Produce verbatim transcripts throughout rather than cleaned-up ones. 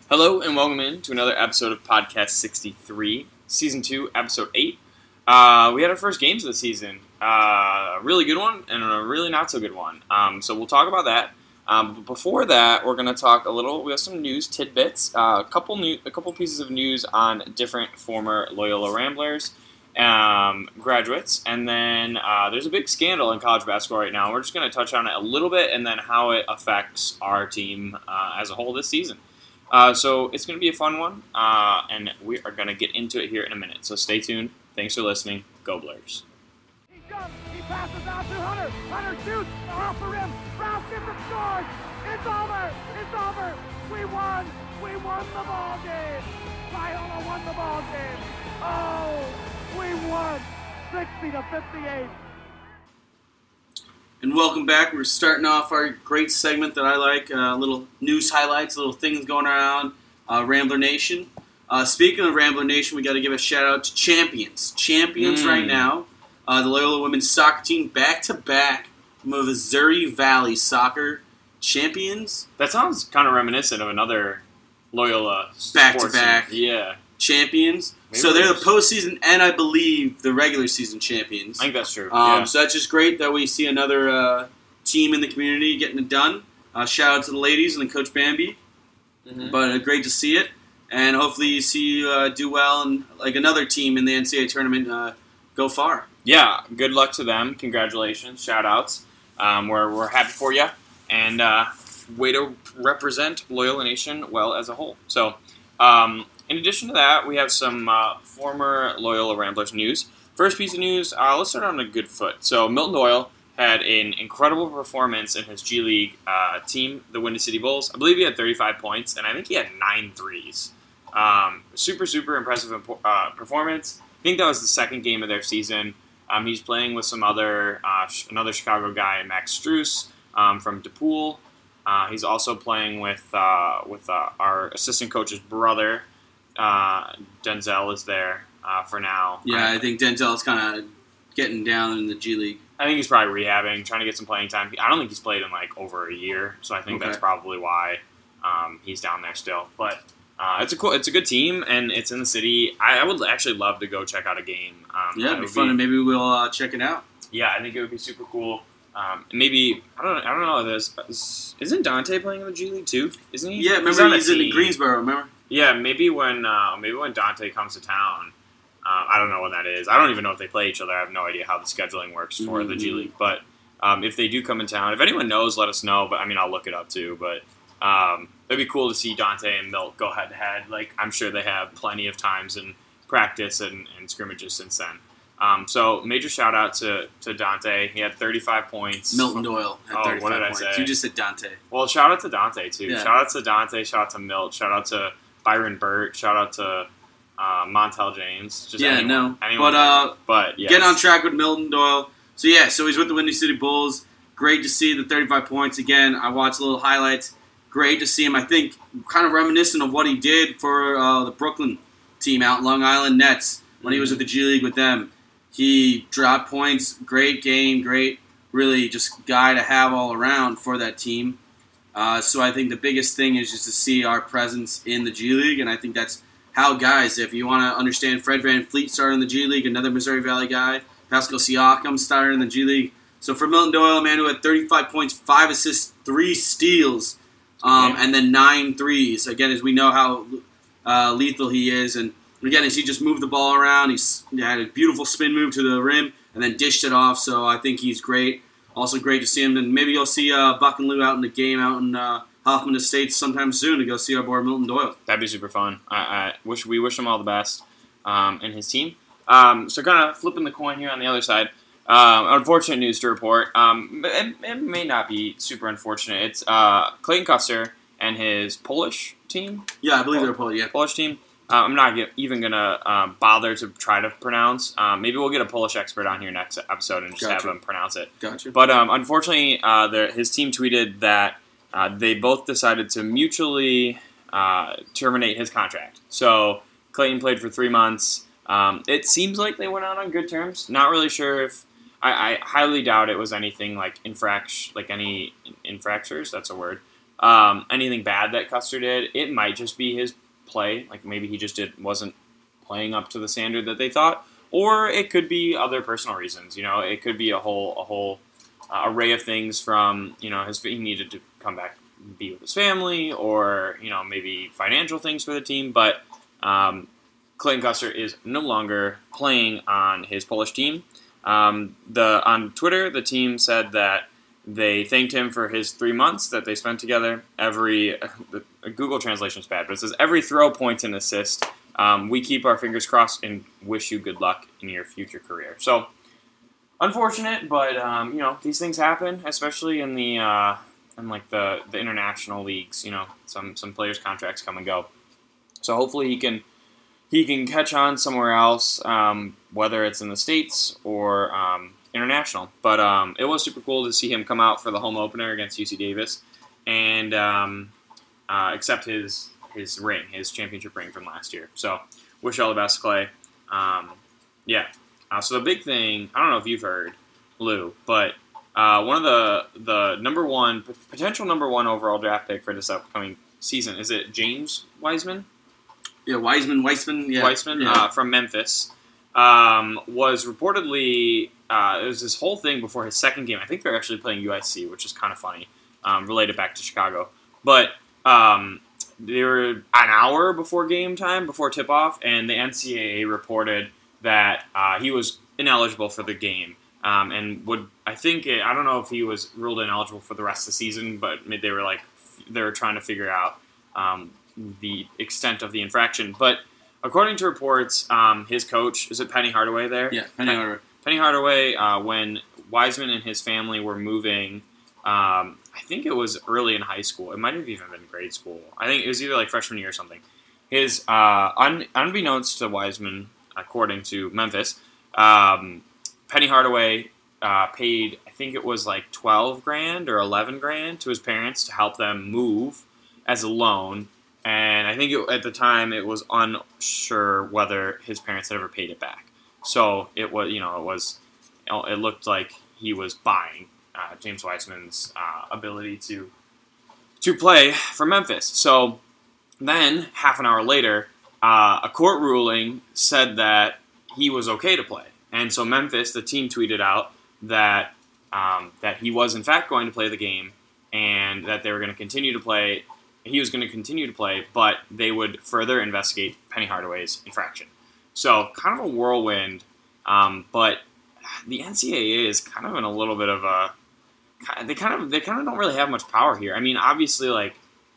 Hello and welcome in to another episode of Podcast sixty-three, Season two, Episode eight. Uh, we had our first games of the season. Uh, a really good one and a really not so good one. Um, so we'll talk about that. Um, but before that, we're going to talk a little. We have some news tidbits, uh, a couple new, a couple pieces of news on different former Loyola Ramblers um, graduates, and then uh, there's a big scandal in college basketball right now. We're just going to touch on it a little bit, and then how it affects our team uh, as a whole this season. Uh, so it's going to be a fun one, uh, and we are going to get into it here in a minute. So stay tuned. Thanks for listening. Go Blurs. He jumps. He passes out to Hunter. Hunter shoots off the rim. Rouse gets it, scores. It's over. It's over. We won. We won the ball game. Loyola won the ball game. Oh, we won. sixty to fifty-eight. And welcome back. We're starting off our great segment that I like, uh, little news highlights, little things going around uh, Rambler Nation. Uh, speaking of Rambler Nation, we got to give a shout out to Champions. Champions Mm. right now. Uh, the Loyola women's soccer team back to back, Missouri Valley Soccer Champions. That sounds kind of reminiscent of another Loyola Back to sports back. team. Yeah, Champions. Maybe so they're the there's- postseason and I believe the regular season champions. I think that's true. Um, yeah. So that's just great that we see another uh, team in the community getting it done. Uh, shout out to the ladies and Coach Bambi. Mhm. But uh, great to see it. And hopefully you see you uh, do well and like another team in the N C double A tournament uh, go far. Yeah, good luck to them. Congratulations. Shout outs. Um, we're, we're happy for you. And uh, way to represent Loyola Nation well as a whole. So, um, in addition to that, we have some uh, former Loyola Ramblers news. First piece of news, uh, let's start on a good foot. So, Milton Doyle had an incredible performance in his G League uh, team, the Windy City Bulls. I believe he had thirty-five points, and I think he had nine threes. Um, super, super impressive uh, performance. I think that was the second game of their season. Um, he's playing with some other, uh, another Chicago guy, Max Struess um, from DePaul. Uh, he's also playing with uh, with uh, our assistant coach's brother. Uh, Denzel is there uh, for now. Yeah, I, I think Denzel's kind of getting down in the G League. I think he's probably rehabbing, trying to get some playing time. I don't think he's played in like over a year, so I think Okay. that's probably why um, he's down there still. But uh, it's a cool, it's a good team, and it's in the city. I, I would actually love to go check out a game. Um, Yeah, it it'd be would fun, and maybe we'll uh, check it out. Yeah, I think it would be super cool. Um, maybe I don't, I don't know. This isn't Dante playing in the G League too? Isn't he? Yeah, remember on a he's in team. Greensboro, remember? Yeah, maybe when uh, maybe when Dante comes to town. Uh, I don't know when that is. I don't even know if they play each other. I have no idea how the scheduling works for Mhm. the G League. But um, if they do come in town, if anyone knows, let us know. But I mean, I'll look it up too. But um, it'd be cool to see Dante and Milt go head to head. Like I'm sure they have plenty of times in practice and, and scrimmages since then. Um, so major shout out to, to Dante. He had thirty-five points. Milton Doyle had Oh, thirty-five what did I points. say? You just said Dante. Well, shout out to Dante too. Yeah. Shout out to Dante. Shout out to Milt. Shout out to Byron Burt. Shout out to uh, Montel James. Just Yeah, anyone, no. anyone But, uh, but yes. Getting on track with Milton Doyle. So, yeah, so he's with the Windy City Bulls. Great to see the thirty-five points. Again, I watched little highlights. Great to see him. I think kind of reminiscent of what he did for uh, the Brooklyn team out in Long Island Nets when he was at the G League with them. He dropped points. Great game. Great, really just guy to have all around for that team. Uh, so I think the biggest thing is just to see our presence in the G League, and I think that's how guys, if you want to understand, Fred Van Fleet started in the G League, another Missouri Valley guy, Pascal Siakam started in the G League. So for Milton Doyle, a man who had thirty-five points, five assists, three steals, um, Yeah. and then nine threes. Again, as we know how uh, lethal he is, and again, as he just moved the ball around, he's, he had a beautiful spin move to the rim, and then dished it off, so I think he's great. Also great to see him, and maybe you'll see uh, Buck and Lou out in the game out in uh, Hoffman Estates sometime soon to go see our boy Milton Doyle. That'd be super fun. I, I wish we wish him all the best um, and his team. Um, so kind of flipping the coin here on the other side. Um, unfortunate news to report. Um, but it, it may not be super unfortunate. It's uh, Clayton Custer and his Polish team. Yeah, I believe they're Polish, yeah. Polish team. Uh, I'm not get, even gonna um, bother to try to pronounce. Um, maybe we'll get a Polish expert on here next episode and just Gotcha. have him pronounce it. Gotcha. But um, unfortunately, uh, the, his team tweeted that uh, they both decided to mutually uh, terminate his contract. So Clayton played for three months. Um, it seems like they went out on good terms. Not really sure if I, I highly doubt it was anything like infract like any infractures. That's a word. um, anything bad that Custer did. It might just be his play. Like maybe he just did wasn't playing up to the standard that they thought, or it could be other personal reasons. You know, it could be a whole a whole uh, array of things. From you know, his he needed to come back and be with his family, or you know, maybe financial things for the team. But um, Clayton Custer is no longer playing on his Polish team. Um, the on Twitter, the team said that they thanked him for his three months that they spent together. Every the Google translation is bad, but it says every throw, point, and assist. Um, we keep our fingers crossed and wish you good luck in your future career. So unfortunate, but um, you know these things happen, especially in the uh, in like the, the international leagues. You know, some some players' contracts come and go. So hopefully he can. He can catch on somewhere else, um, whether it's in the States or um, international. But um, it was super cool to see him come out for the home opener against U C Davis and um, uh, accept his his ring, his championship ring from last year. So wish you all the best, Clay. Um, yeah. Uh, so the big thing, I don't know if you've heard, Lou, but uh, one of the the number one, potential number one overall draft pick for this upcoming season, is it James Wiseman? Yeah, Wiseman, Weissman, yeah. Weissman yeah. Uh, from Memphis um, was reportedly, uh, it was this whole thing before his second game. I think they're actually playing U I C, which is kind of funny, um, related back to Chicago. But um, they were an hour before game time, before tip-off, and the N C double A reported that uh, he was ineligible for the game. Um, and would, I think, it, I don't know if he was ruled ineligible for the rest of the season, but they were like, they were trying to figure out um, the extent of the infraction. But according to reports, um, his coach, is it Penny Hardaway there? Yeah, Penny Hardaway. Penny Hardaway, uh, when Wiseman and his family were moving, um, I think it was early in high school. It might have even been grade school. I think it was either like freshman year or something. His, uh, un- unbeknownst to Wiseman, according to Memphis, um, Penny Hardaway uh, paid, I think it was like twelve grand or eleven grand to his parents to help them move as a loan. And I think it, at the time it was unsure whether his parents had ever paid it back. So it was, you know, it was, it looked like he was buying uh, James Wiseman's uh, ability to to play for Memphis. So then, half an hour later, uh, a court ruling said that he was okay to play. And so Memphis, the team, tweeted out that um, that he was in fact going to play the game and that they were going to continue to play. He was going to continue to play, but they would further investigate Penny Hardaway's infraction. So kind of a whirlwind, um, but the N C double A is kind of in a little bit of a. They kind of they kind of don't really have much power here. I mean, obviously, like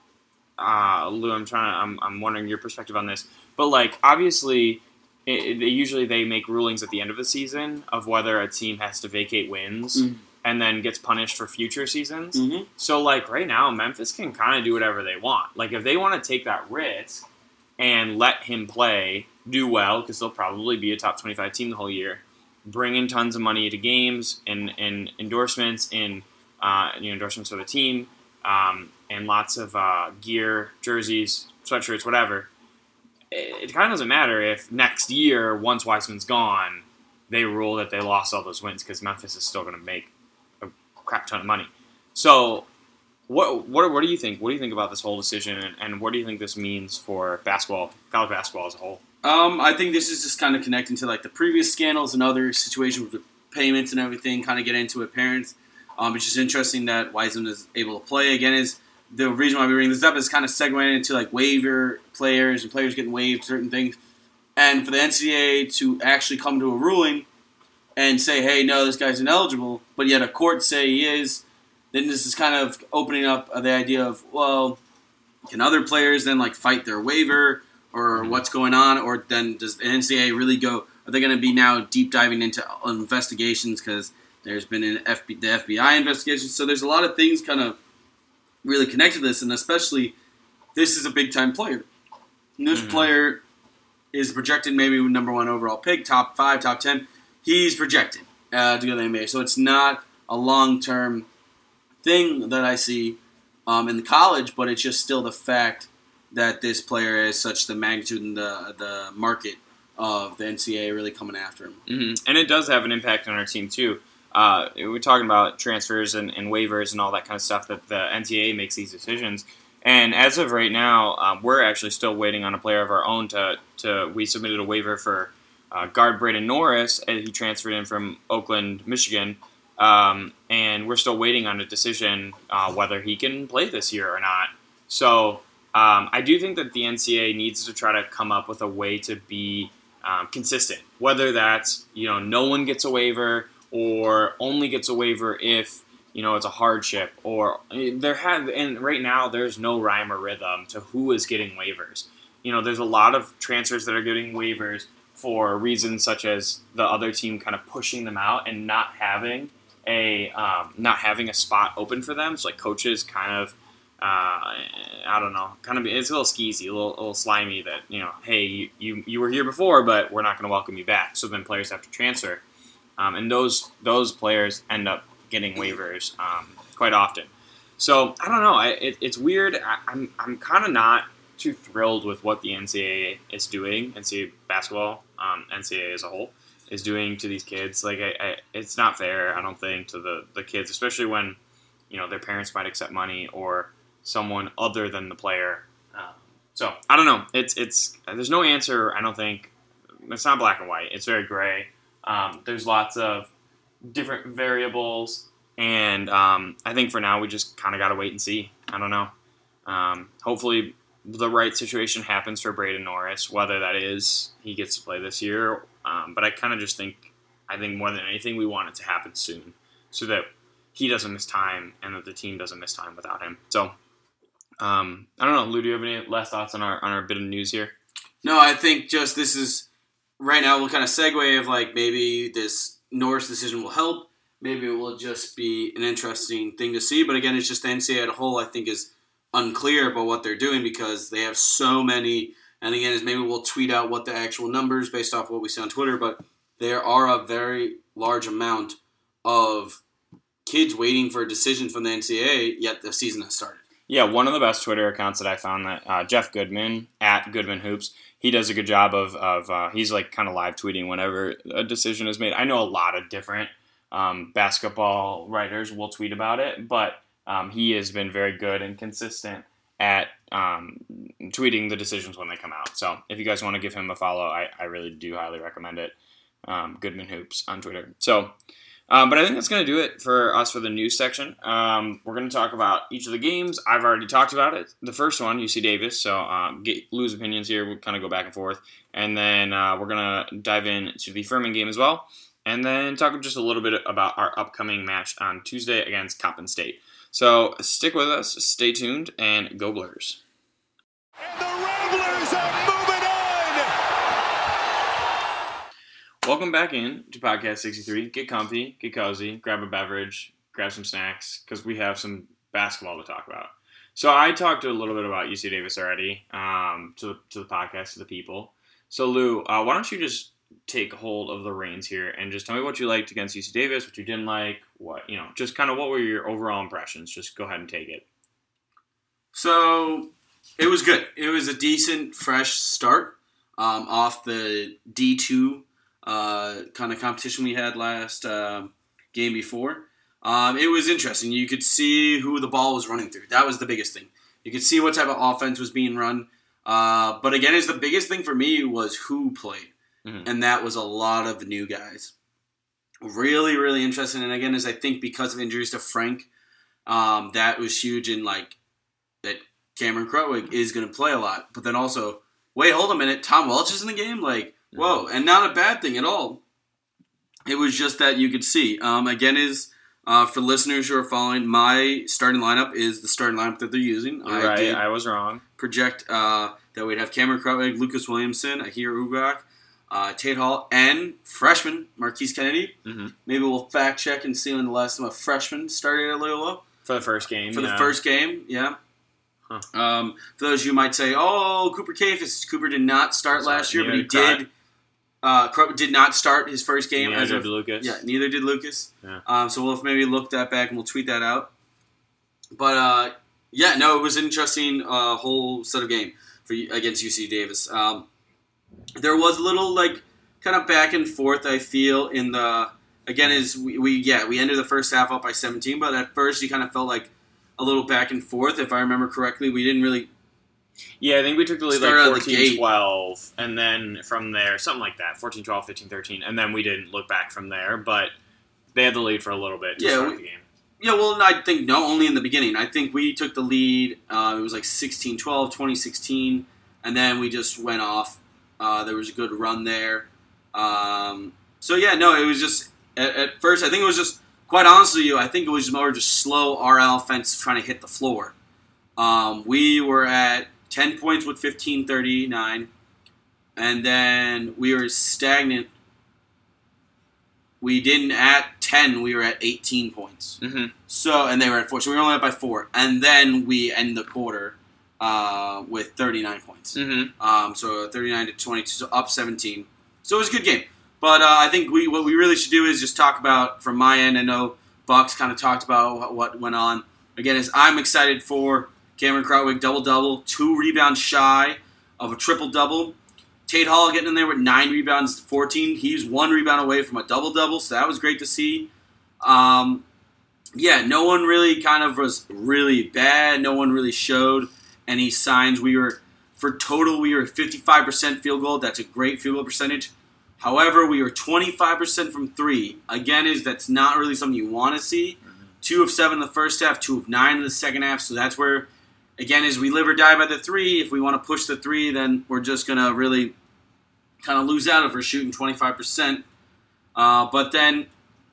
uh, Lou, I'm trying to. I'm I'm wondering your perspective on this, but like obviously, it, they usually they make rulings at the end of the season of whether a team has to vacate wins. Mm. And then gets punished for future seasons. Mm-hmm. So, like, right now, Memphis can kind of do whatever they want. Like, if they want to take that risk and let him play, do well, because they'll probably be a top twenty-five team the whole year, bring in tons of money to games and, and endorsements, and uh, you know, endorsements for the team, um, and lots of uh, gear, jerseys, sweatshirts, whatever. It, it kind of doesn't matter if next year, once Wiseman's gone, they rule that they lost all those wins, because Memphis is still going to make crap ton of money. So what what what do you think? What do you think about this whole decision, and, and what do you think this means for basketball, college basketball as a whole? Um, I think this is just kind of connecting to like the previous scandals and other situations with payments and everything, kind of get into it, parents. Um, it's just interesting that Wiseman is able to play. Again, is the reason why we bring this up is kind of segueing into like waiver players and players getting waived certain things. And for the N C double A to actually come to a ruling and say, hey, no, this guy's ineligible, but yet a court say he is, then this is kind of opening up the idea of, well, can other players then like fight their waiver, or mm-hmm. what's going on, or then does the N C double A really go, are they going to be now deep diving into investigations because there's been an F B, the F B I investigation, so there's a lot of things kind of really connected to this, and especially this is a big-time player. And this mm-hmm. player is projected maybe number one overall pick, top five, top ten. He's projected uh, to go to the N B A. So it's not a long-term thing that I see um, in the college, but it's just still the fact that this player is such the magnitude and the the market of the N C double A really coming after him. Mm-hmm. And it does have an impact on our team, too. uh, we're talking about transfers and, and waivers and all that kind of stuff that the N C double A makes these decisions. And as of right now, um, we're actually still waiting on a player of our own to, to we submitted a waiver for uh, guard Braden Norris, as he transferred in from Oakland, Michigan, um, and we're still waiting on a decision uh, whether he can play this year or not. So um, I do think that the N C double A needs to try to come up with a way to be um, consistent, whether that's, you know, no one gets a waiver or only gets a waiver if, you know, it's a hardship, or there have, and right now there's no rhyme or rhythm to who is getting waivers. You know, there's a lot of transfers that are getting waivers for reasons such as the other team kind of pushing them out and not having a um, not having a spot open for them. So like coaches kind of, uh, I don't know, kind of it's a little skeezy, a little, a little slimy that, you know, hey, you, you, you were here before, but we're not going to welcome you back. So then players have to transfer, um, and those those players end up getting waivers um, quite often. So I don't know. I, it, it's weird. I, I'm I'm kind of not too thrilled with what the N C double A is doing. N C double A basketball, um, N C double A as a whole, is doing to these kids. Like I, I, it's not fair. I don't think to the, the kids, especially when, you know, their parents might accept money or someone other than the player. Um, so I don't know. It's it's there's no answer. I don't think it's not black and white. It's very gray. Um, there's lots of different variables, and um, I think for now we just kind of got to wait and see. I don't know. Um, hopefully the right situation happens for Braden Norris, whether that is he gets to play this year. Um, but I kind of just think, I think more than anything, we want it to happen soon so that he doesn't miss time and that the team doesn't miss time without him. So um, I don't know, Lou, do you have any last thoughts on our on our bit of news here? No, I think just this is right now we'll kind of segue of like maybe this Norris decision will help. Maybe it will just be an interesting thing to see. But again, it's just the N C double A as a whole, I think, is unclear about what they're doing because they have so many. And again, is maybe we'll tweet out what the actual numbers based off what we see on Twitter. But there are a very large amount of kids waiting for a decision from the N C double A, yet the season has started. Yeah, one of the best Twitter accounts that I found, that uh, Jeff Goodman, at Goodman Hoops, he does a good job of, of uh, he's like kind of live tweeting whenever a decision is made. I know a lot of different um, basketball writers will tweet about it, but um, he has been very good and consistent at um, tweeting the decisions when they come out. So if you guys want to give him a follow, I, I really do highly recommend it. Um, Goodman Hoops on Twitter. So, um, but I think that's going to do it for us for the news section. Um, we're going to talk about each of the games. I've already talked about it. The first one, U C Davis. So um, get Lou's opinions here. We'll kind of go back and forth. And then uh, we're going to dive into the Furman game as well. And then talk just a little bit about our upcoming match on Tuesday against Coppin State. So stick with us, stay tuned, and go Blurs. And the Ramblers are moving on! Welcome back in to Podcast sixty-three. Get comfy, get cozy, grab a beverage, grab some snacks, because we have some basketball to talk about. So I talked a little bit about U C Davis already um, to, the, to the podcast, to the people. So Lou, uh, why don't you just take hold of the reins here and just tell me what you liked against U C Davis, what you didn't like, what, you know, just kind of what were your overall impressions? Just go ahead and take it. So it was good. It was a decent, fresh start um, off the D two uh, kind of competition we had last uh, game before. Um, it was interesting. You could see who the ball was running through. That was the biggest thing. You could see what type of offense was being run. Uh, but again, is the biggest thing for me was who played. Mm-hmm. And that was a lot of new guys. Really, really interesting. And again, as I think because of injuries to Frank, um, that was huge in like that Cameron Krutwig is going to play a lot. But then also, wait, hold a minute, Tom Welch is in the game? Like, whoa. And not a bad thing at all. It was just that you could see. Um, again, is uh, for listeners who are following, my starting lineup is the starting lineup that they're using. You're I right, did I was wrong. Project uh, that we'd have Cameron Krutwig, Lucas Williamson, Ahir Ugak, Uh, Tate Hall, and freshman Marquise Kennedy. Mm-hmm. Maybe we'll fact check and see when the last time a freshman started at Loyola. For the first game. For yeah. the first game, yeah. Huh. Um, for those of you who might say, oh, Cooper Cafis. Cooper did not start Sorry, last year, but he did uh, did not start his first game. Neither as did of, Lucas. Yeah, neither did Lucas. Yeah. Um, so we'll maybe look that back and we'll tweet that out. But, uh, yeah, no, it was an interesting uh, whole set of game for against U C Davis. Um, there was a little, like, kind of back and forth, I feel, in the again, is we, we yeah we ended the first half up by seventeen, but at first you kind of felt like a little back and forth. If I remember correctly, we didn't really. Yeah, I think we took the lead Started out like the fourteen gate. twelve, and then from there, something like that, fourteen twelve, fifteen thirteen, and then we didn't look back from there, but they had the lead for a little bit to Yeah, start we- the game. Yeah, well, I think no, only in the beginning. I think we took the lead. Uh, it was like sixteen twelve, twenty sixteen, and then we just went off. Uh, there was a good run there. Um, so, yeah, no, it was just, at, at first, I think it was just, quite honestly, you, I think it was more just slow our offense trying to hit the floor. Um, we were at ten points with fifteen thirty-nine, and then we were stagnant. We didn't at ten, we were at eighteen points. Mm-hmm. So, and they were at four. So we were only up by four. And then we end the quarter uh, with thirty-nine points. Mm-hmm. Um, so thirty-nine to twenty-two, so up seventeen. So it was a good game. But uh, I think we what we really should do is just talk about, from my end, I know Bucks kind of talked about what, what went on. Again, is I'm excited for Cameron Krutwig, double-double, two rebounds shy of a triple-double. Tate Hall getting in there with nine rebounds, fourteen. He's one rebound away from a double-double, so that was great to see. Um, yeah, no one really kind of was really bad. No one really showed any signs. We were, for total, we were fifty-five percent field goal. That's a great field goal percentage. However, we were twenty-five percent from three. Again, is that's not really something you want to see. Mm-hmm. Two of seven in the first half, two of nine in the second half. So that's where, again, is we live or die by the three. If we want to push the three, then we're just going to really kind of lose out if we're shooting twenty-five percent. Uh, but then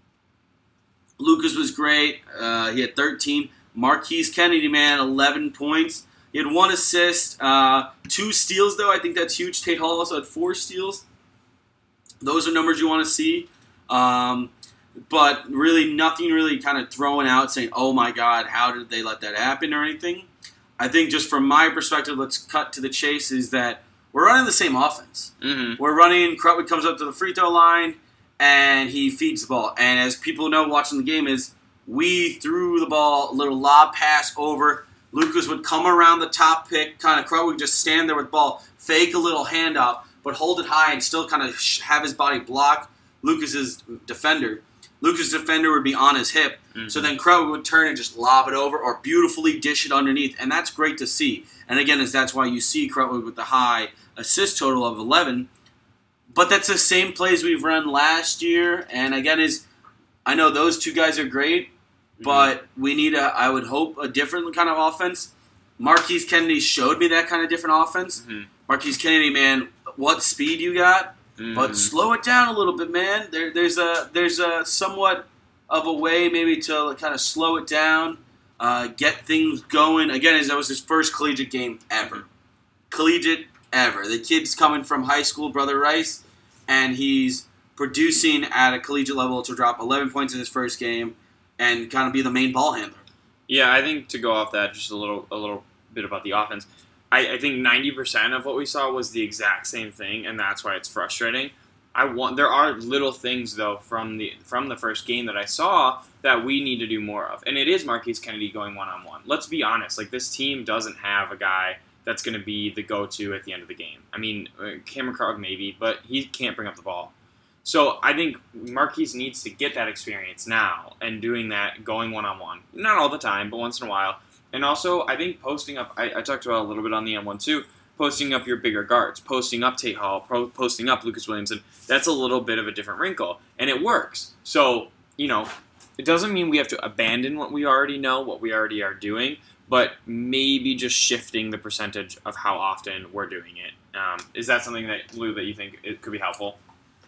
Lucas was great. Uh, he had thirteen. Marquise Kennedy, man, eleven points. He had one assist, uh, two steals, though. I think that's huge. Tate Hall also had four steals. Those are numbers you want to see. Um, but really nothing really kind of throwing out saying, oh, my God, how did they let that happen or anything. I think just from my perspective, let's cut to the chase, is that we're running the same offense. Mm-hmm. We're running, Krutwig comes up to the free throw line, and he feeds the ball. And as people know watching the game is, we threw the ball, a little lob pass over. Lucas would come around the top pick, kind of Krutwig would just stand there with the ball, fake a little handoff, but hold it high and still kind of have his body block Lucas's defender. Lucas' defender would be on his hip. Mm-hmm. So then Krutwig would turn and just lob it over or beautifully dish it underneath. And that's great to see. And again, is that's why you see Krutwig with the high assist total of eleven. But that's the same plays we've run last year. And again, is I know those two guys are great, mm-hmm. but we need, a, I would hope, a different kind of offense. Marquise Kennedy showed me that kind of different offense. Mm-hmm. Marquise Kennedy, man, what speed you got. Mm-hmm. But slow it down a little bit, man. There, there's a there's a somewhat of a way maybe to kind of slow it down, uh, get things going. Again, that was his first collegiate game ever. Collegiate ever. The kid's coming from high school, Brother Rice, and he's producing at a collegiate level to drop eleven points in his first game and kind of be the main ball handler. Yeah, I think to go off that, just a little a little bit about the offense. I, I think ninety percent of what we saw was the exact same thing, and that's why it's frustrating. I want there are little things though from the from the first game that I saw that we need to do more of, and it is Marquise Kennedy going one on one. Let's be honest, like this team doesn't have a guy that's going to be the go-to at the end of the game. I mean, Cameron Krutwig maybe, but he can't bring up the ball. So I think Marquise needs to get that experience now and doing that, going one on one. Not all the time, but once in a while. And also, I think posting up, I, I talked about a little bit on the M one too, posting up your bigger guards, posting up Tate Hall, pro, posting up Lucas Williamson, that's a little bit of a different wrinkle. And it works. So, you know, it doesn't mean we have to abandon what we already know, what we already are doing, but maybe just shifting the percentage of how often we're doing it. Um, is that something that, Lou, that you think it could be helpful?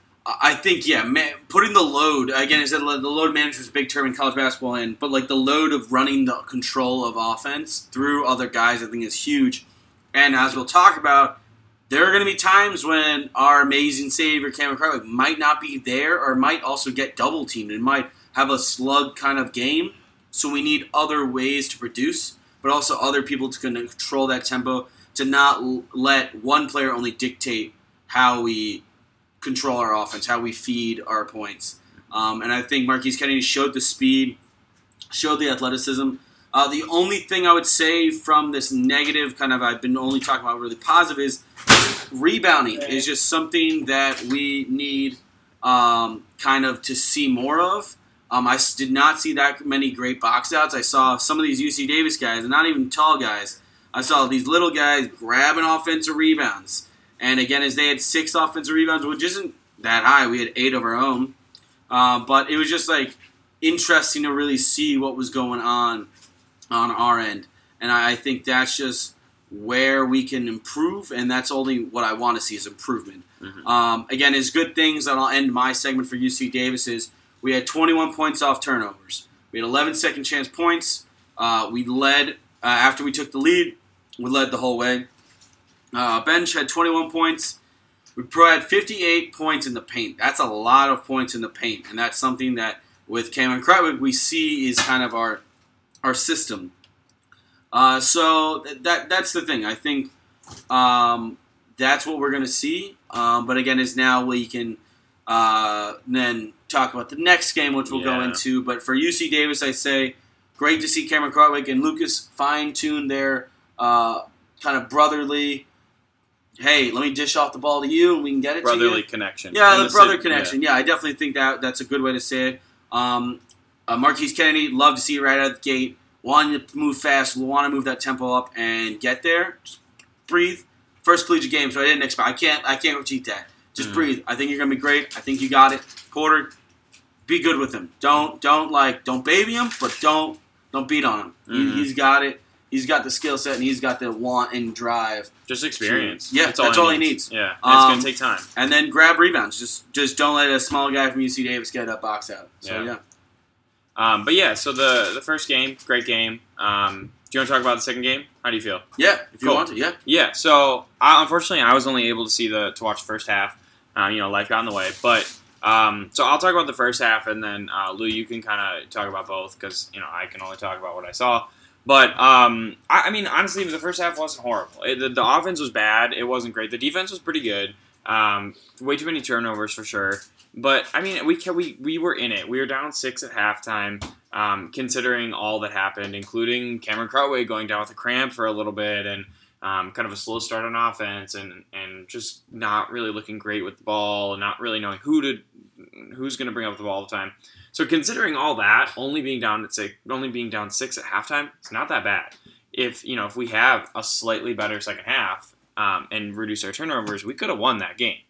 I think, yeah, man, putting the load, again, is that the load management is a big term in college basketball, and but like the load of running the control of offense through other guys, I think is huge. And as we'll talk about, there are going to be times when our amazing savior, Cameron Krutwig, might not be there or might also get double teamed and might have a slug kind of game. So we need other ways to produce, but also other people to control that tempo, to not let one player only dictate how we control our offense, how we feed our points. Um, and I think Marquise Kennedy showed the speed, showed the athleticism. Uh, the only thing I would say from this negative kind of, I've been only talking about really positive, is rebounding is just something that we need um, kind of to see more of. Um, I did not see that many great box outs. I saw some of these U C Davis guys, and not even tall guys. I saw these little guys grabbing offensive rebounds. And again, as they had six offensive rebounds, which isn't that high. We had eight of our own. Uh, but it was just like interesting to really see what was going on on our end. And I, I think that's just where we can improve, and that's only what I want to see is improvement. Mm-hmm. Um, again, as good things, and I'll end my segment for U C Davis is we had twenty-one points off turnovers. We had eleven second chance points. Uh, we led, uh, after we took the lead, we led the whole way. Uh, bench had twenty-one points. We had fifty-eight points in the paint. That's a lot of points in the paint, and that's something that with Cameron Krutwig we see is kind of our our system. Uh, so that that's the thing. I think um, that's what we're going to see. Um, but again, is now we can uh, then talk about the next game, which we'll yeah. go into. But for U C Davis, I say great to see Cameron Krutwig and Lucas fine-tune their uh, kind of brotherly, hey, let me dish off the ball to you and we can get it brotherly to you. connection. Yeah, and the, the brother city, connection. Yeah. Yeah, I definitely think that that's a good way to say it. Um, uh, Marquise Kennedy, love to see it right out of the gate. Want to move fast, want to move that tempo up and get there. Just breathe. First collegiate game, so I didn't expect. I can't. I can't repeat that. Just mm. breathe. I think you're gonna be great. I think you got it, Porter. Be good with him. Don't don't like don't baby him, but don't don't beat on him. Mm-hmm. He, he's got it. He's got the skill set and he's got the want and drive. Just experience. To, yeah, that's all, that's all he needs. He needs. Yeah, um, it's gonna take time. And then grab rebounds. Just just don't let a small guy from U C Davis get that box out. So yeah. yeah. Um, but yeah, so the the first game, great game. Um, do you want to talk about the second game? How do you feel? Yeah, if cool. you want to, yeah. Yeah, so I, unfortunately I was only able to see the to watch the first half. Um, you know, life got in the way. But um, so I'll talk about the first half, and then uh, Lou, you can kind of talk about both because you know I can only talk about what I saw. But um, I, I mean, honestly, the first half wasn't horrible. It, the, the offense was bad. It wasn't great. The defense was pretty good. Um, way too many turnovers for sure. But I mean, we we we were in it. We were down six at halftime. Um, considering all that happened, including Cameron Krutwig going down with a cramp for a little bit, and um, kind of a slow start on offense, and and just not really looking great with the ball, and not really knowing who to who's going to bring up the ball all the time. So considering all that, only being down at six, only being down six at halftime, it's not that bad. If you know if we have a slightly better second half um, and reduce our turnovers, we could have won that game.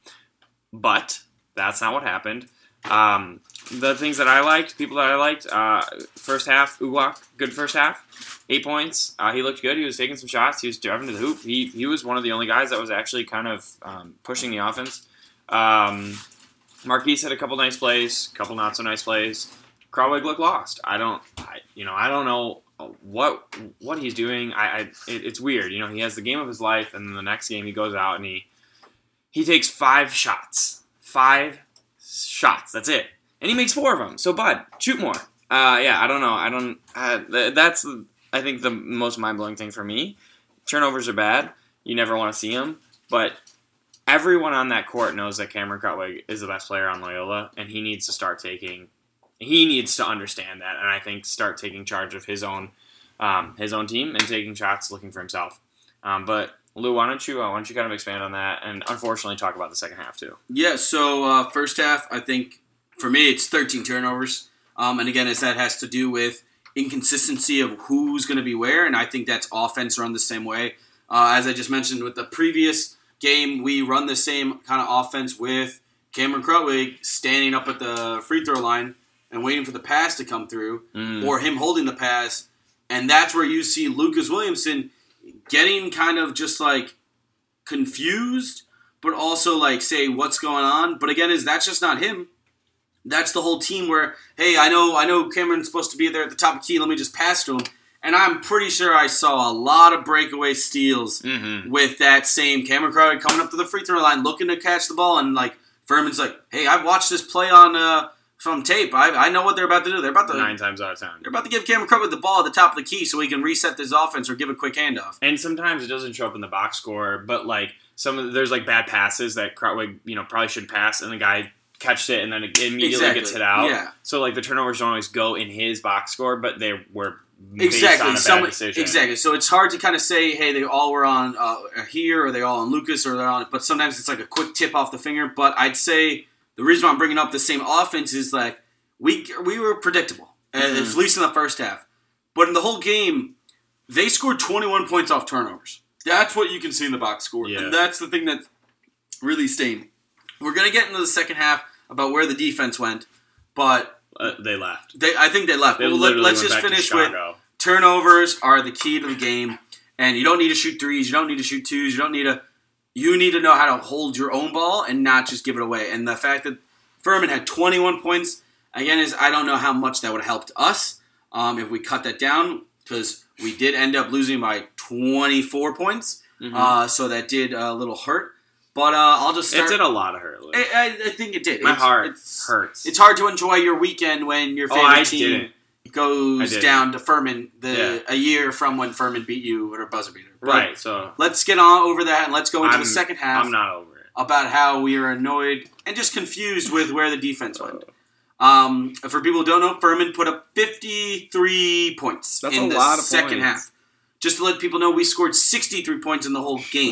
But that's not what happened. Um, the things that I liked, people that I liked, uh, first half, Uwak, good first half, eight points. Uh, he looked good. He was taking some shots. He was driving to the hoop. He he was one of the only guys that was actually kind of um, pushing the offense. Um, Marquise had a couple nice plays, a couple not so nice plays. Krutwig looked lost. I don't, I, you know, I don't know what what he's doing. I, I it, it's weird. You know, he has the game of his life, and then the next game he goes out and he he takes five shots, five. shots. That's it. And he makes four of them. So, bud, shoot more. Uh, yeah, I don't know. I don't. Uh, th- that's, I think, the most mind-blowing thing for me. Turnovers are bad. You never want to see them. But everyone on that court knows that Cameron Krutwig is the best player on Loyola, and he needs to start taking. He needs to understand that, and I think start taking charge of his own, um, his own team and taking shots, looking for himself. Um, but. Lou, why don't you uh, why don't you kind of expand on that and unfortunately talk about the second half too? Yeah, so uh, first half, I think for me it's thirteen turnovers, um, and again, as that has to do with inconsistency of who's going to be where, and I think that's offense run the same way. Uh, as I just mentioned with the previous game, we run the same kind of offense with Cameron Krutwig standing up at the free throw line and waiting for the pass to come through, mm. or him holding the pass, and that's where you see Lucas Williamson getting kind of just like confused, but also like say what's going on. But again, is that's just not him. That's the whole team where, hey, I know I know Cameron's supposed to be there at the top of the key. Let me just pass to him. And I'm pretty sure I saw a lot of breakaway steals mm-hmm. with that same Cameron Krutwig coming up to the free throw line, looking to catch the ball, and like Furman's like, hey, I've watched this play on uh, from tape. I I know what they're about to do. They're about to nine times out of ten. They're about to give Cameron Krutwig the ball at the top of the key so he can reset this offense or give a quick handoff. And sometimes it doesn't show up in the box score, but like some of the, there's like bad passes that Krutwig you know probably should pass, and the guy catches it and then it immediately exactly. gets hit out. Yeah. So like the turnovers don't always go in his box score, but they were based exactly. on a bad Some, decision. Exactly. So it's hard to kind of say, hey, they all were on uh, here, or they all on Lucas, or they're on. But sometimes it's like a quick tip off the finger. But I'd say the reason why I'm bringing up the same offense is like we we were predictable, mm-hmm. at least in the first half. But in the whole game, they scored twenty-one points off turnovers. That's what you can see in the box score. Yeah. And that's the thing that's really staying. We're going to get into the second half about where the defense went, but... Uh, they left. They, I think they left. They well, let, let's went just back finish to with turnovers are the key to the game, and you don't need to shoot threes, you don't need to shoot twos, you don't need to... You need to know how to hold your own ball and not just give it away. And the fact that Furman had twenty-one points, again, is I don't know how much that would have helped us um, if we cut that down, because we did end up losing by twenty-four points, mm-hmm. uh, so that did a little hurt. But uh, I'll just start. It did a lot of hurt. I, I, I think it did. My it's, heart it's, hurts. It's hard to enjoy your weekend when your favorite oh, I team didn't. goes I down to Furman the yeah. a year from when Furman beat you with a buzzer beater. But right, so... let's get on over that and let's go into I'm, the second half. I'm not over it. About how we are annoyed and just confused with where the defense went. Um, for people who don't know, Furman put up fifty-three points That's in a the lot of second points. half. Just to let people know, we scored sixty-three points in the whole game.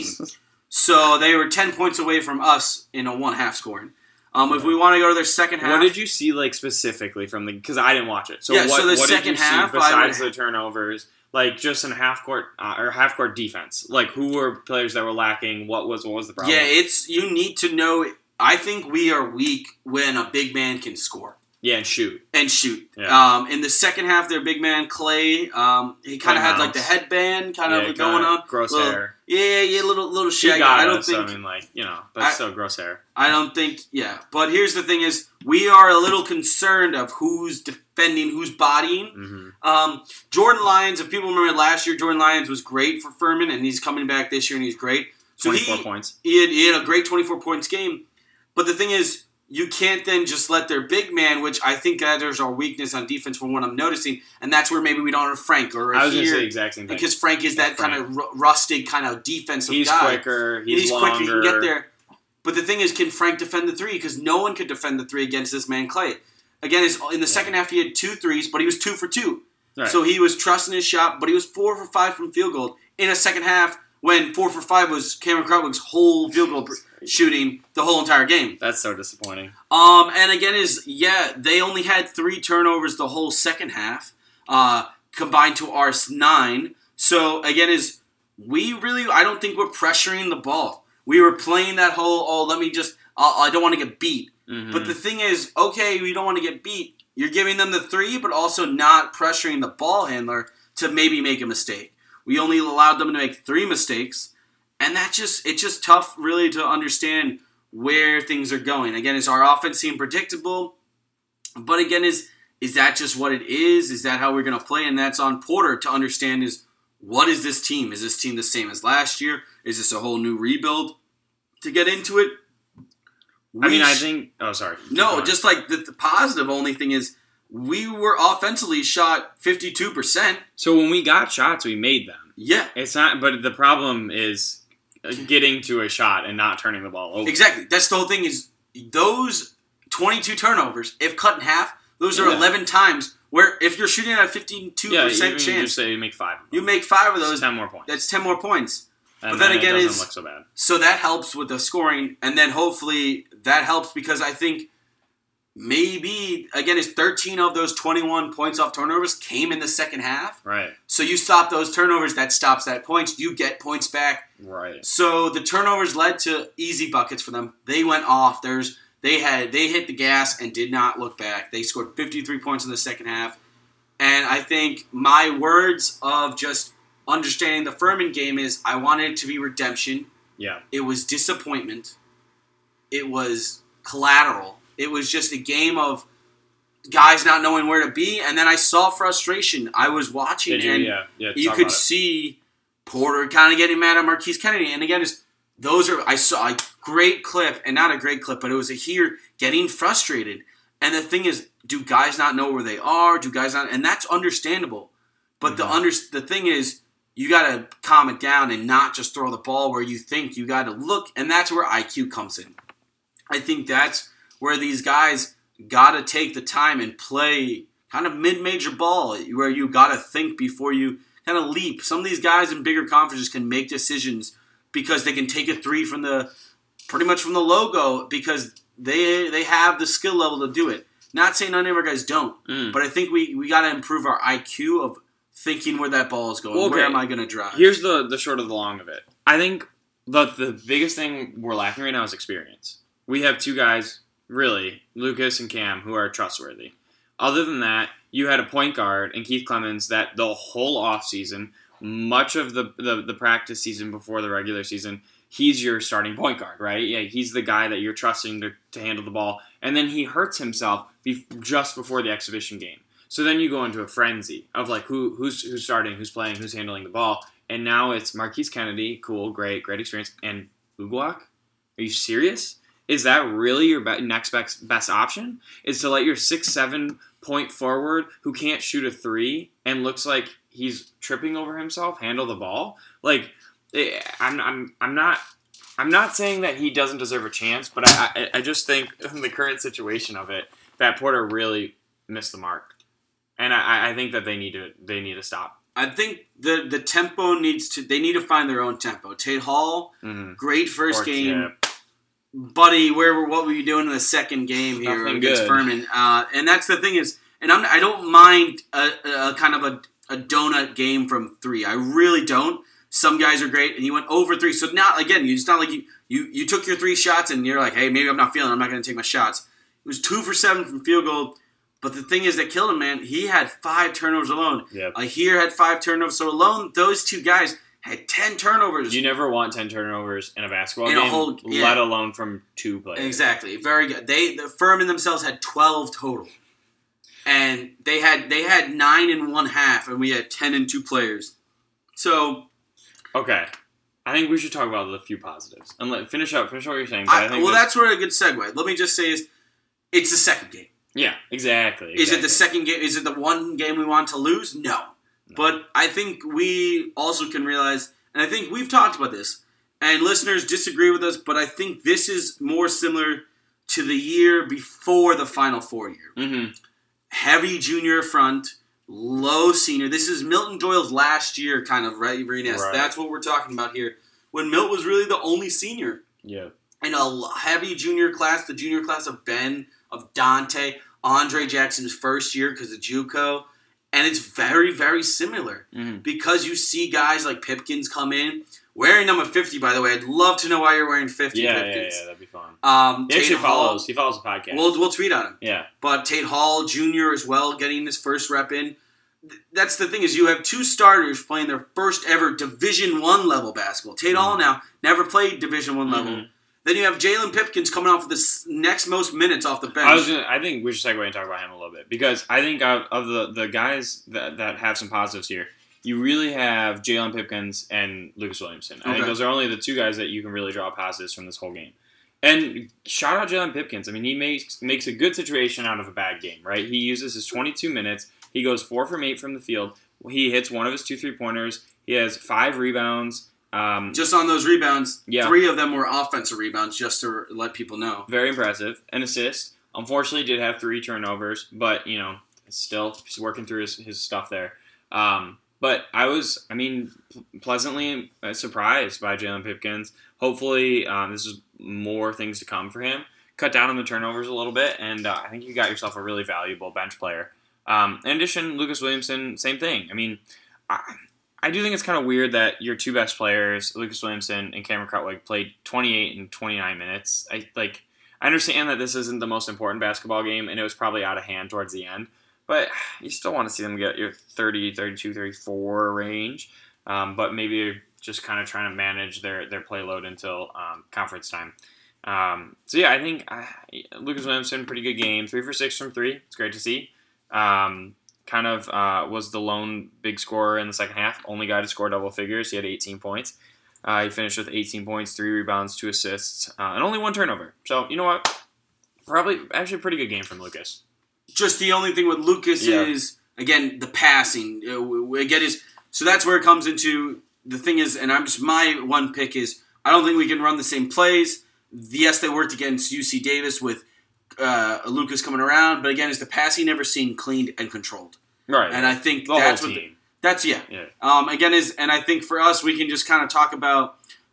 So they were ten points away from us in a one-half scoring. Um, if we want to go to their second half... What did you see, like, specifically from the... Because I didn't watch it. So yeah, what, so the what second did you half, see besides would, the turnovers? Like, just in half-court uh, or half-court defense. Like, who were players that were lacking? What was what was the problem? Yeah, it's... You need to know... I think we are weak when a big man can score. Yeah, and shoot. And shoot. Yeah. Um, in the second half, their big man, Clay, um, he kind of had like the headband kind yeah, of going on. Gross little, hair. Yeah, yeah, little little She shaggy. got I don't us, think. I mean, like, you know, but I, still gross hair. I don't think, yeah. But here's the thing is, we are a little concerned of who's defending, who's bodying. Mm-hmm. Um, Jordan Lyons, if people remember last year, Jordan Lyons was great for Furman, and he's coming back this year, and he's great. So twenty-four he, points. He had, he had a great twenty-four points game. But the thing is, you can't then just let their big man, which I think that there's our weakness on defense from what I'm noticing, and that's where maybe we don't have Frank or I was going to here, say the exact same thing. because Frank is that Frank. kind of r- rustic, kind of defensive he's guy. quicker, he's, he's longer. quicker, he can get there. But the thing is, can Frank defend the three? Because no one could defend the three against this man, Clay. Again, in the yeah. second half, he had two threes, but he was two for two. Right. So he was trusting his shot, but he was four for five from field goal in a second half when four for five was Cameron Krutwig's whole field goal shooting the whole entire game. That's so disappointing. Um, and again, is yeah, they only had three turnovers the whole second half, uh, combined to our nine. So again, is we really? I don't think we're pressuring the ball. We were playing that whole oh, let me just uh, I don't want to get beat. Mm-hmm. But the thing is, okay, we don't want to get beat. You're giving them the three, but also not pressuring the ball handler to maybe make a mistake. We only allowed them to make three mistakes, and that just it's just tough really to understand where things are going. Again, is our offense seem predictable? But again, is is that just what it is? Is that how we're going to play? And that's on Porter to understand is what is this team? Is this team the same as last year? Is this a whole new rebuild? To get into it, I mean, I think... Oh, sorry. No, just like the, the positive only thing is we were offensively shot fifty-two percent. So when we got shots, we made them. Yeah. It's not... But the problem is getting to a shot and not turning the ball over. Exactly. That's the whole thing is those twenty-two turnovers, if cut in half, those are yeah. eleven times where if you're shooting at a fifty-two percent yeah, chance, you just say you make five. You make five of those. That's ten more points. That's ten more points. And but then, then again, it doesn't is look so bad. So that helps with the scoring, and then hopefully that helps because I think maybe again is thirteen of those twenty-one points off turnovers came in the second half. Right. So you stop those turnovers, that stops that points. You get points back. Right. So the turnovers led to easy buckets for them. They went off. There's they had they hit the gas and did not look back. They scored fifty-three points in the second half, and I think my words of just understanding the Furman game is I wanted it to be redemption. Yeah. It was disappointment. It was collateral. It was just a game of guys not knowing where to be, and then I saw frustration. I was watching, Did you? and Yeah. Yeah, you could see Porter kind of getting mad at Marquise Kennedy. And again, just those are I saw a great clip, and not a great clip, but it was a here getting frustrated. And the thing is, do guys not know where they are? Do guys not? And that's understandable. But mm-hmm. the under the thing is, you got to calm it down and not just throw the ball where you think. You got to look, and that's where I Q comes in. I think that's where these guys got to take the time and play kind of mid-major ball, where you got to think before you kind of leap. Some of these guys in bigger conferences can make decisions because they can take a three from the pretty much from the logo because they they have the skill level to do it. Not saying none of our guys don't, Mm. but I think we, we got to improve our I Q of thinking where that ball is going. Okay. Where am I going to drive? Here's the, the short of the long of it. I think the, the biggest thing we're lacking right now is experience. We have two guys, really, Lucas and Cam, who are trustworthy. Other than that, you had a point guard in Keith Clemens that the whole offseason, much of the, the, the practice season before the regular season, he's your starting point guard, right? Yeah, he's the guy that you're trusting to, to handle the ball. And then he hurts himself be, just before the exhibition game. So then you go into a frenzy of like who who's who's starting, who's playing, who's handling the ball. And now it's Marquise Kennedy, cool, great, great experience, and Uguak? Are you serious? Is that really your be- next best, best option? Is to let your six seven point forward who can't shoot a three and looks like he's tripping over himself handle the ball? Like, it, I'm I'm I'm not I'm not saying that he doesn't deserve a chance, but I I, I just think in the current situation of it, that Porter really missed the mark. And I, I think that they need to they need to stop. I think the the tempo needs to they need to find their own tempo. Tate Hall, Mm-hmm. great first Or- game. yeah. Buddy, where were what were you doing in the second game here Nothing against good. Furman? Uh, and that's the thing is, and I'm, I don't mind a, a kind of a, a donut game from three. I really don't. Some guys are great, and he went over three. So now, again, you- it's not like you, you, you took your three shots and you're like, hey, maybe I'm not feeling it. I'm not going to take my shots. It was two for seven from field goal. But the thing is that killed him, man. He had five turnovers alone. Yep. Ahir had five turnovers. So alone, those two guys had ten turnovers. You never want ten turnovers in a basketball In a game, whole- yeah. let alone from two players. Exactly, very good. They the Furman themselves had twelve total, and they had they had nine in one half, and we had ten in two players. So, Okay, I think we should talk about the few positives and let finish up. Finish what you're saying. 'cause I, I think well, this- that's where a good segue. Let me just say is, it's the second game. yeah, exactly, Is it the exactly. second game? Is it the one game we want to lose? No. But I think we also can realize, and I think we've talked about this, and listeners disagree with us, but I think this is more similar to the year before the Final Four year. Mm-hmm. Heavy junior front, low senior. This is Milton Doyle's last year, kind of, right, Reness? Right. That's what we're talking about here. When Milt was really the only senior. Yeah. In a l- heavy junior class, the junior class of Ben, of Dante, Andre Jackson's first year because of JUCO. And it's very, very similar. Mm-hmm. Because you see guys like Pipkins come in, wearing number fifty, by the way. I'd love to know why you're wearing fifty, Yeah, yeah, Pipkins. yeah, that'd be fun. Um, He Tate actually Hall- follows. He follows the podcast. We'll, we'll tweet on him. yeah. But Tate Hall Junior as well, getting his first rep in. Th- That's the thing is you have two starters playing their first ever Division One level basketball. Tate Mm-hmm. Hall now never played Division One level. Mhm. Then you have Jalen Pipkins coming off with the s- next most minutes off the bench. I was. Gonna, I think we should segue and talk about him a little bit because I think of, of the, the guys that, that have some positives here, you really have Jalen Pipkins and Lucas Williamson. I think Okay. those are only the two guys that you can really draw positives from this whole game. And shout out Jalen Pipkins. I mean, he makes makes a good situation out of a bad game, right? He uses his twenty-two minutes. He goes four from eight from the field. He hits one of his two three-pointers. He has five rebounds. Um, Just on those rebounds, Yeah. three of them were offensive rebounds, just to let people know. Very impressive. An assist. Unfortunately, did have three turnovers, but, you know, still he's working through his, his stuff there. Um, but I was, I mean, pleasantly surprised by Jalen Pipkins. Hopefully, um, this is more things to come for him. Cut down on the turnovers a little bit, and uh, I think you got yourself a really valuable bench player. Um, in addition, Lucas Williamson, same thing. I mean, I, I do think it's kind of weird that your two best players, Lucas Williamson and Cameron Krutwig, played twenty-eight and twenty-nine minutes. I like. I understand that this isn't the most important basketball game, and it was probably out of hand towards the end. But you still want to see them get your thirty, thirty-two, thirty-four range. Um, but maybe you're just kind of trying to manage their, their play load until um, conference time. Um, so, yeah, I think uh, Lucas Williamson, pretty good game. Three for six from three. It's great to see. Um, kind of uh, was the lone big scorer in the second half. Only guy to score double figures. He had eighteen points. Uh, he finished with eighteen points, three rebounds, two assists, uh, and only one turnover. So, you know what? Probably actually a pretty good game from Lucas. Just the only thing with Lucas Yeah. is, again, the passing. Uh, we- we- Again, is so that's where it comes into the thing is, and I'm just my one pick is I don't think we can run the same plays. Yes, they worked against U C Davis with uh, Lucas coming around, but again, is the passing never seen cleaned and controlled? Right. And I think the that's whole what team. the, that's yeah. yeah. Um, again, is and I think for us, we can just kind of talk about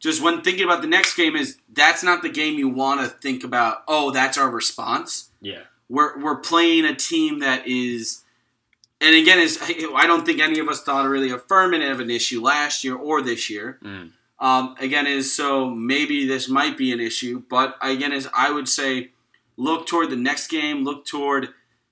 just when thinking about the next game is that's not the game you want to think about, oh, that's our response. Yeah. We're we're playing a team that is, and again, is I don't think any of us thought really of Furman of an issue last year or this year. Mm. Um, again, is so maybe this might be an issue, but again, is I would say look toward the next game, look toward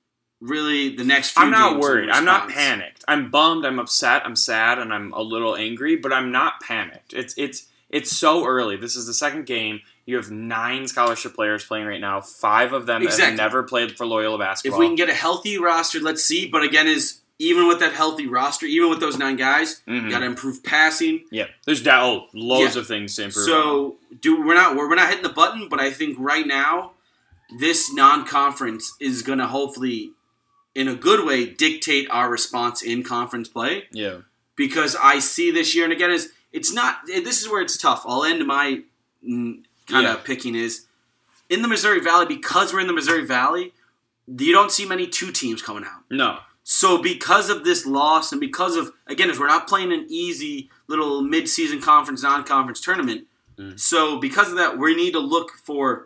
really the next few I'm not games worried. in I'm not response. panicked. I'm bummed. I'm upset. I'm sad, and I'm a little angry. But I'm not panicked. It's it's it's so early. This is the second game. You have nine scholarship players playing right now. Five of them Exactly. have never played for Loyola basketball. If we can get a healthy roster, let's see. But again, is even with that healthy roster, even with those nine guys, Mhm. you got to improve passing. yeah, there's da- oh, loads Yeah. of things to improve. on. So do we're not we're, we're not hitting the button, but I think right now this non-conference is going to hopefully, in a good way, dictate our response in conference play. yeah, Because I see this year, and again, is it's not. This is where it's tough. I'll end my mm, kind of Yeah. picking is in the Missouri Valley, because we're in the Missouri Valley. You don't see many two teams coming out. no, So because of this loss, and because of again, if we're not playing an easy little mid-season conference, non-conference tournament, Mm. so because of that, we need to look for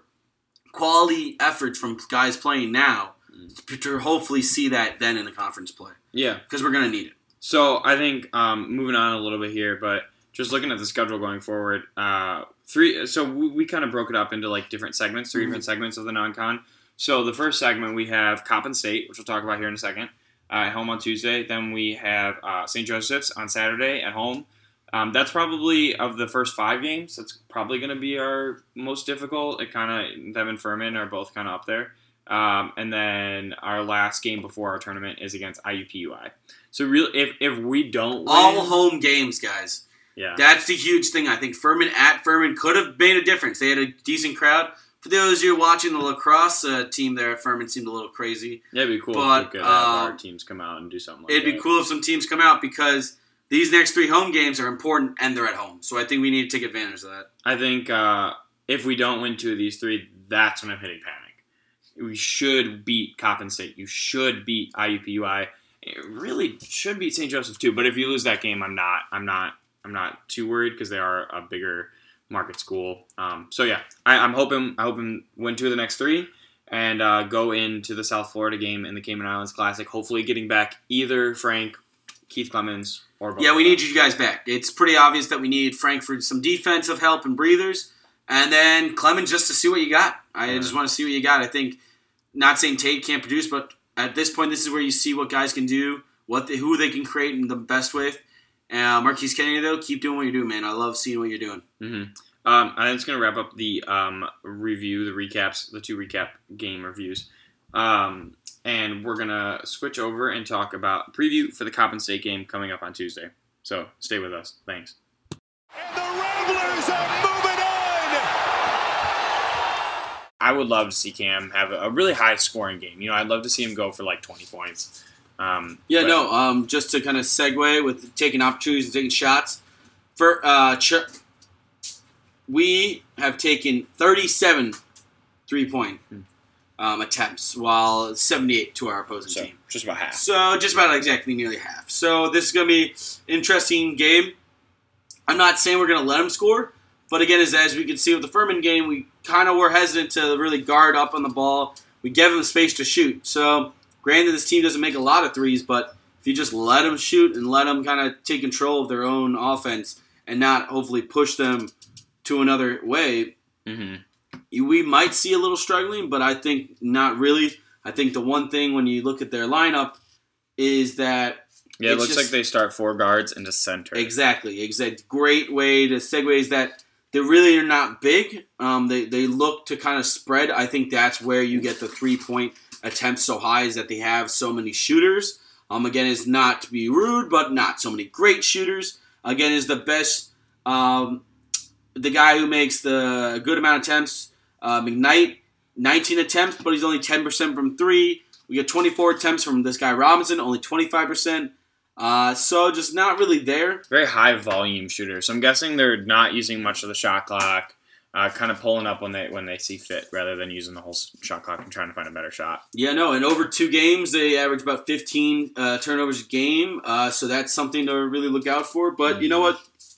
quality efforts from guys playing now Mm. to hopefully see that then in the conference play yeah. because we're going to need it. So I think um, moving on a little bit here, but just looking at the schedule going forward, uh, three. So we, we kind of broke it up into like different segments, three Mhm. different segments of the non-con. So the first segment we have Coppin State, which we'll talk about here in a second, uh, at home on Tuesday. Then we have uh, Saint Joseph's on Saturday at home. Um, that's probably of the first five games. That's probably going to be our most difficult. It kind of them and Furman are both kind of up there. Um, and then our last game before our tournament is against I U P U I. So really, if if we don't win, All home games, guys. yeah, That's the huge thing. I think Furman at Furman could have made a difference. They had a decent crowd. For those of you watching the lacrosse uh, team there at Furman seemed a little crazy. yeah, it'd be cool but, if we could have our um, teams come out and do something like It'd that. be cool if some teams come out because these next three home games are important and they're at home. So I think we need to take advantage of that. I think uh, if we don't win two of these three, that's when I'm hitting panic. We should beat Coppin State. You should beat I U P U I. It really should beat Saint Joseph too. But if you lose that game, I'm not. I'm not. I'm not too worried because they are a bigger market school. Um, so yeah, I, I'm hoping. I hoping win two of the next three and uh, go into the South Florida game in the Cayman Islands Classic. Hopefully, getting back either Frank, Keith Clemens, or both. Yeah, we of need them. you guys back. It's pretty obvious that we need Frank for some defensive help and breathers. And then Clemens just to see what you got. I Yeah. just want to see what you got. I think, not saying Tate can't produce, but at this point, this is where you see what guys can do, what they, who they can create in the best with. Uh, Marquise Kennedy, though, keep doing what you're doing, man. I love seeing what you're doing. Mm-hmm. Um, I think it's going to wrap up the um, review, the recaps, the two recap game reviews. Um, and we're going to switch over and talk about preview for the Coppin State game coming up on Tuesday. So stay with us. Thanks. And the Ramblers are moving on! I would love to see Cam have a really high scoring game. You know, I'd love to see him go for like twenty points. Um, Yeah, but- no, um, just to kind of segue with taking opportunities and taking shots. For uh, ch- We have taken thirty-seven three-point um, attempts, while seventy-eight to our opposing So team. just about half. So just about exactly nearly half. So this is going to be an interesting game. I'm not saying we're going to let them score, but again, as, as we can see with the Furman game, we kind of were hesitant to really guard up on the ball. We gave them space to shoot. So granted, this team doesn't make a lot of threes, but if you just let them shoot and let them kind of take control of their own offense and not hopefully push them to another way, Mm-hmm. we might see a little struggling, but I think not really. I think the one thing when you look at their lineup is that Yeah, it It's looks just- like they start four guards into center. exactly, exactly, great way to segue is that they really are not big. Um, they they look to kind of spread. I think that's where you get the three point attempts so high is that they have so many shooters. Um, again, is not to be rude, but not so many great shooters. Again, is the best. Um, the guy who makes the good amount of attempts, uh, McKnight, nineteen attempts, but he's only ten percent from three. We get twenty-four attempts from this guy Robinson, only twenty-five percent. Uh, so just not really there. Very high volume shooter. So I'm guessing they're not using much of the shot clock, uh, kind of pulling up when they when they see fit, rather than using the whole s- shot clock and trying to find a better shot. Yeah, no, and over two games, they average about fifteen uh, turnovers a game. Uh, so that's something to really look out for. But you know what?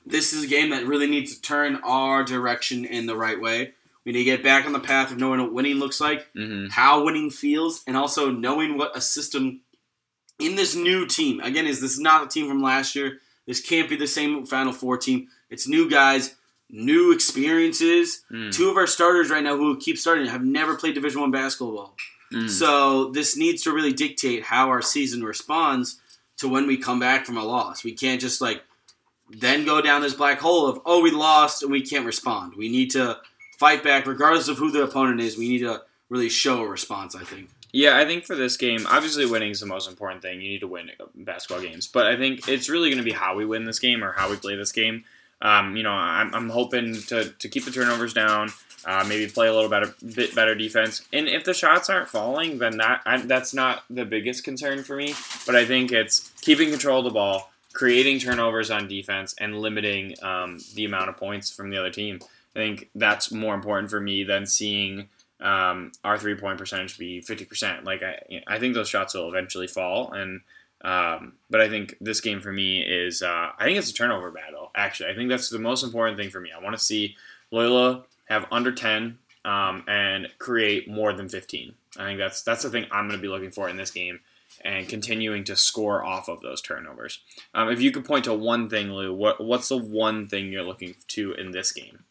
this is a game that really needs to turn our direction in the right way. We need to get back on the path of knowing what winning looks like, Mm-hmm. how winning feels, and also knowing what a system in this new team. Again, is this is not a team from last year. This can't be the same Final Four team. It's new guys, new experiences. Mm. Two of our starters right now who keep starting have never played Division One basketball. Mm. So this needs to really dictate how our season responds to when we come back from a loss. We can't just like then go down this black hole of, oh, we lost and we can't respond. We need to fight back regardless of who the opponent is. We need to really show a response, I think. Yeah, I think for this game, obviously winning is the most important thing. You need to win basketball games. But I think it's really going to be how we win this game or how we play this game. Um, you know, I'm, I'm hoping to, to keep the turnovers down, uh, maybe play a little better, bit better defense. And if the shots aren't falling, then that I, that's not the biggest concern for me. But I think it's keeping control of the ball, creating turnovers on defense, and limiting um, the amount of points from the other team. I think that's more important for me than seeing um, our three-point percentage be fifty percent. Like I, I think those shots will eventually fall, and um, but I think this game for me is uh, I think it's a turnover battle. Actually, I think that's the most important thing for me. I want to see Loyola have under ten um, and create more than fifteen. I think that's that's the thing I'm going to be looking for in this game, and continuing to score off of those turnovers. Um, if you could point to one thing, Lou, what what's the one thing you're looking to in this game?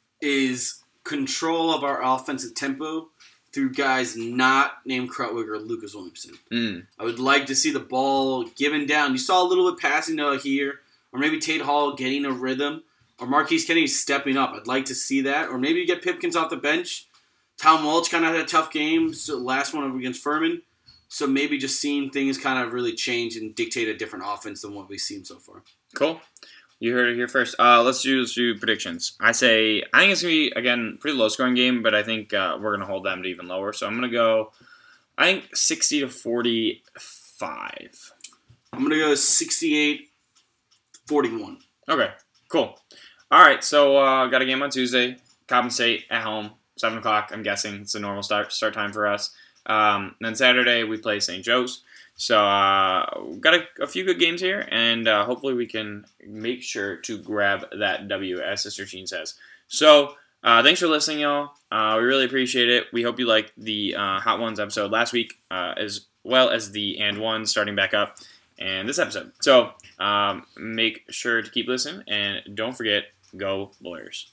Is control of our offensive tempo through guys not named Krutwig or Lucas Williamson. Mm. I would like to see the ball given down. You saw a little bit passing to here, or maybe Tate Hall getting a rhythm, or Marquise Kennedy stepping up. I'd like to see that. Or maybe you get Pipkins off the bench. Tom Walsh kind of had a tough game, so last one against Furman. So maybe just seeing things kind of really change and dictate a different offense than what we've seen so far. Cool. You heard it here first. Uh, let's do let's do predictions. I say I think it's gonna be again pretty low scoring game, but I think uh, we're gonna hold them to even lower. So I'm gonna go. I think sixty to forty-five. I'm gonna go sixty-eight forty-one. Okay. Cool. All right. So uh, got a game on Tuesday. Coppin State at home, seven o'clock. I'm guessing it's a normal start start time for us. Um, and then Saturday we play Saint Joe's. So, uh, got a, a few good games here, and uh, hopefully we can make sure to grab that W, as Sister Jean says. So, uh, thanks for listening, y'all. Uh, we really appreciate it. We hope you liked the uh, Hot Ones episode last week, uh, as well as the And One starting back up, and this episode. So, um, make sure to keep listening, and don't forget, go Lawyers.